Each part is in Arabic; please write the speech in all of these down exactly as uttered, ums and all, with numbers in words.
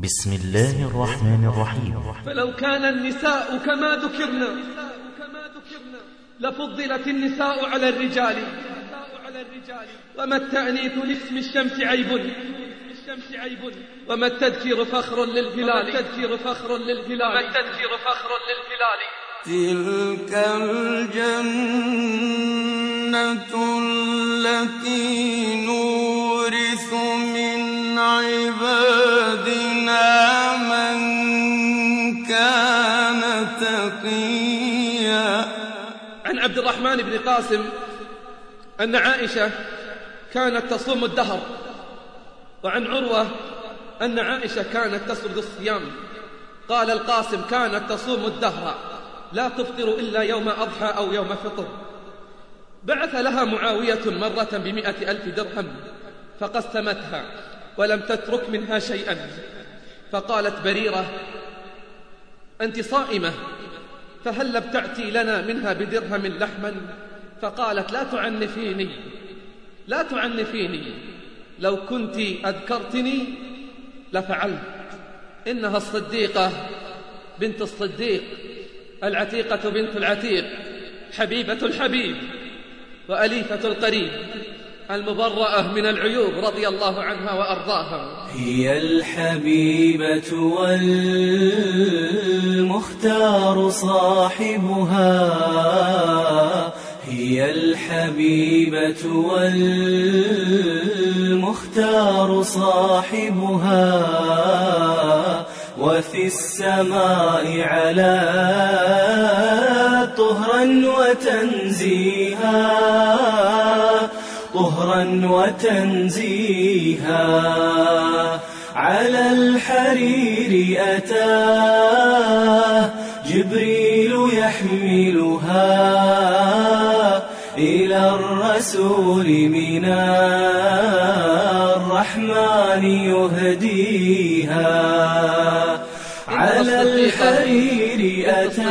بسم الله الرحمن الرحيم. فلو كان النساء كما ذكرنا لفضلت النساء على الرجال، وما التأنيث لاسم الشمس عيب، وما التذكير فخر للهلال، تلك الجنة التي نورث من عبادنا من كان تقيا. عن عبد الرحمن بن قاسم أن عائشة كانت تصوم الدهر، وعن عروة أن عائشة كانت تسرد الصيام. قال القاسم كانت تصوم الدهر لا تفطر إلا يوم أضحى أو يوم فطر. بعث لها معاوية مرة بمئة ألف درهم فقسمتها ولم تترك منها شيئا، فقالت بريرة أنت صائمة فهل ابتعتي لنا منها بدرهم لحما؟ فقالت لا تعنفيني لا تعنفيني لو كنت أذكرتني لفعلت. إنها الصديقة بنت الصديق، العتيقة بنت العتيق، حبيبة الحبيب وأليفة القريب، المبرأة من العيوب رضي الله عنها وأرضاها. هي الحبيبة والمختار صاحبها، هي الحبيبة والمختار صاحبها، وفي السماء على طهرا وتنزيها، طهرا وتنزيها. على الحرير أتاه جبريل يحملها إلى الرسول من الرحمن يهديها. على الحرير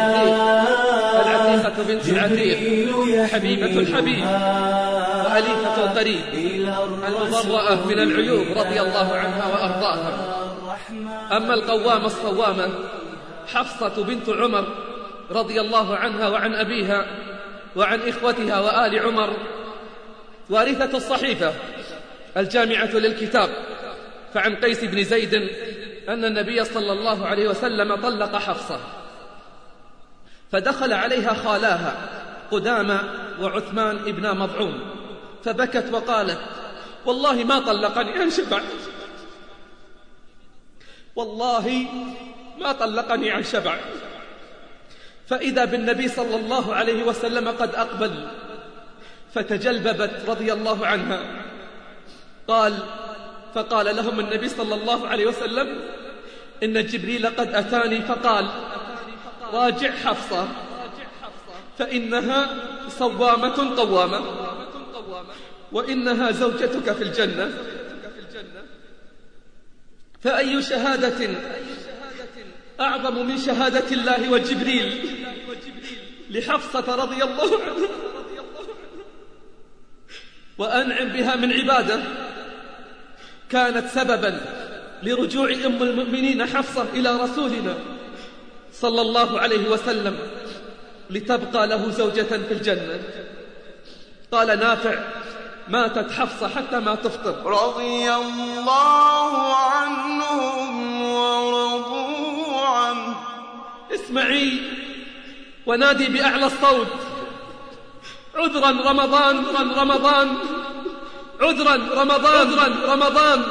أتاه جبريل حبيبة الحبيب وأليفة القريب، المبرأة من العيوب رضي الله عنها وأرضاها. أما القوامة الصوامة حفصة بنت عمر رضي الله عنها وعن أبيها وعن إخوتها وآل عمر، وارثة الصحيفة الجامعة للكتاب. فعن قيس بن زيد أن النبي صلى الله عليه وسلم طلق حفصة، فدخل عليها خالاها قدامى وعثمان ابن مضعون، فبكت وقالت والله ما طلقني عن شبع، والله ما طلقني عن شبع. فإذا بالنبي صلى الله عليه وسلم قد أقبل، فتجلببت رضي الله عنها. قال فقال لهم النبي صلى الله عليه وسلم إن جبريل قد أتاني فقال راجع حفصة فإنها صوامة قوامة، وإنها زوجتك في الجنة. فأي شهادة أعظم من شهادة الله وجبريل لحفصة رضي الله عنها، وأنعم بها من عبادة كانت سببا لرجوع أم المؤمنين حفصة إلى رسولنا صلى الله عليه وسلم لتبقى له زوجة في الجنة. قال نافع ماتت حفصة حتى ما تفطر. رضي الله عنهم ورضوا عنه. اسمعي ونادي بأعلى الصوت عذرا رمضان رمضان عذرا رمضان عذرا رمضان.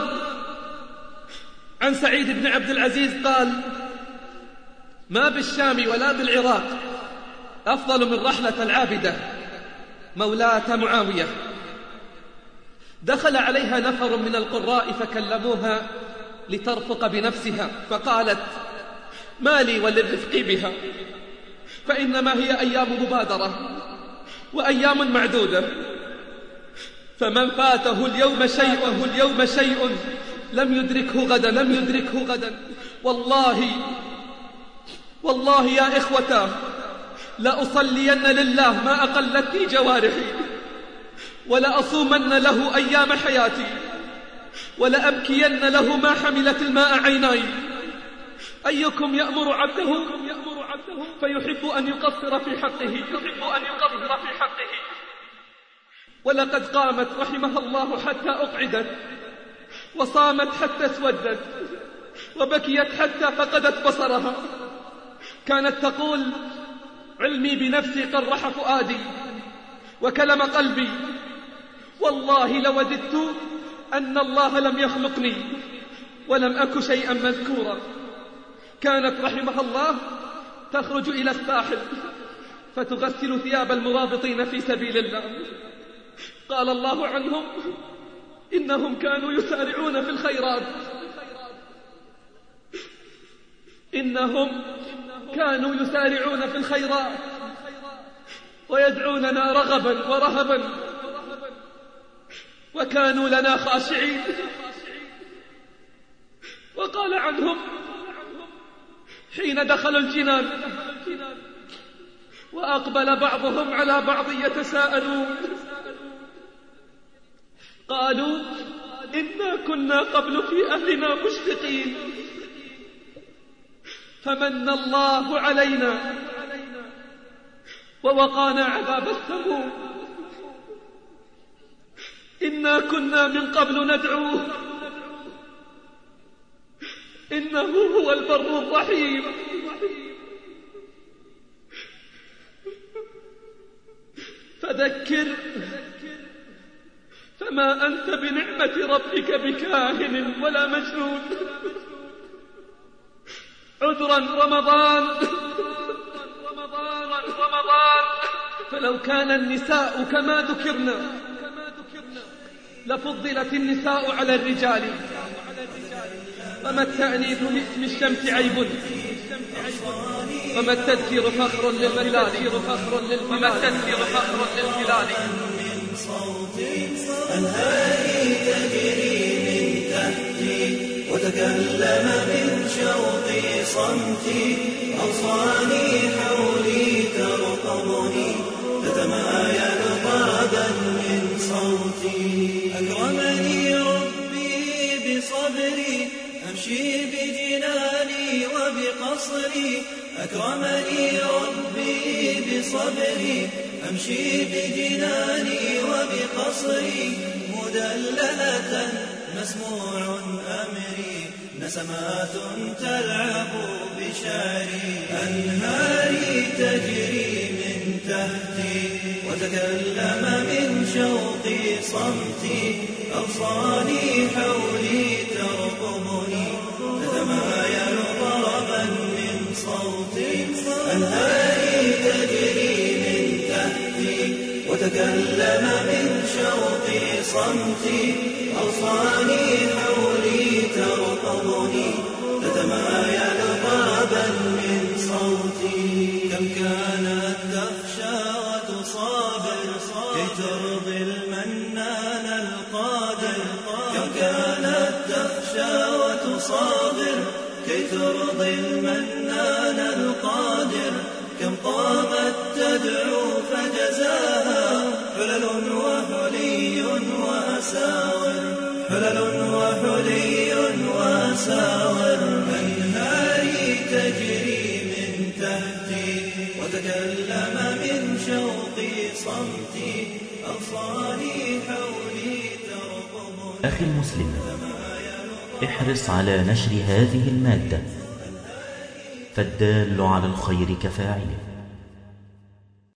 عن سعيد بن عبد العزيز قال ما بالشام ولا بالعراق أفضل من رحلة العابدة مولاة معاوية. دخل عليها نفر من القراء فكلموها لترفق بنفسها، فقالت ما لي وللرفق بها، فإنما هي أيام مبادرة وأيام معدودة، فمن فاته اليوم شيء اليوم شيء لم يدركه غدا لم يدركه غدا. والله والله يا إخوة لأصلين لله ما أقلتني جوارحي، ولأصومن له أيام حياتي، ولأبكين له ما حملت الماء عيناي، أيكم يأمر عبده فيحب أن يقصر في حقه ولقد قامت رحمها الله حتى أقعدت، وصامت حتى اسودت، وبكيت حتى فقدت بصرها. كانت تقول: علمي بنفسي قرح فؤادي وكلم قلبي، والله لوددت أن الله لم يخلقني ولم أك شيئا مذكورا. كانت رحمها الله تخرج إلى الساحل فتغسل ثياب المرابطين في سبيل الله. قال الله عنهم: إنهم كانوا يسارعون في الخيرات إنهم كانوا يسارعون في الخيرات ويدعوننا رغبا ورهبا، وكانوا لنا خاشعين. وقال عنهم حين دخلوا الجنان وأقبل بعضهم على بعض يتساءلون، قالوا: إنا كنا قبل في أهلنا مشفقين فمن الله علينا ووقانا عذاب السموم. إنا كنا من قبل ندعوه إنه هو البر الرحيم. فذكر فما أنت بنعمة ربك بكاهن ولا مجنون. عذرا رمضان رمضان رمضان فلو كان النساء كما ذكرنا لفضلت النساء على الرجال. فما التأنيث باسم الشمس عيب، وما التذكير فخر للهلال وما التذكير فخر للهلال. من صوتي أنهاري تجري من تحتي وتكلم من شوقي صمتي. أوصاني حولي ترقبني تتمايل طابا من صوتي. أكرمني ربي بصبري أمشي بجناني وبقصري. أكرمني ربي بصبري أمشي بجناني وبقصري. مدللة مسموع أمري نسمات تلعب بشعري. أنهاري تجري من تحتي وتكلم من شوقي صمتي. أوصاني حولي ترقبني تتمايل طربا من صوتي. أنهاري تجري من تحتي وتكلم من شوقي صمتي. أوصاني حولي ترقبني تتمايل طربا من صوتي. كم كانت تخشى وتصابر كي ترضي المنان القادر. كم كانت تخشى وتصابر كي ترضي المنان القادر. كم قامت تدعو فجزاها حلل وحلي وأساور. حلل وحلي وأساور. أنهاري تجري من تحتي وتكلم من شوقي صمتي. أوصاني حولي ترقبني. أخي المسلم، احرص على نشر هذه المادة، فالدال على الخير كفاعله.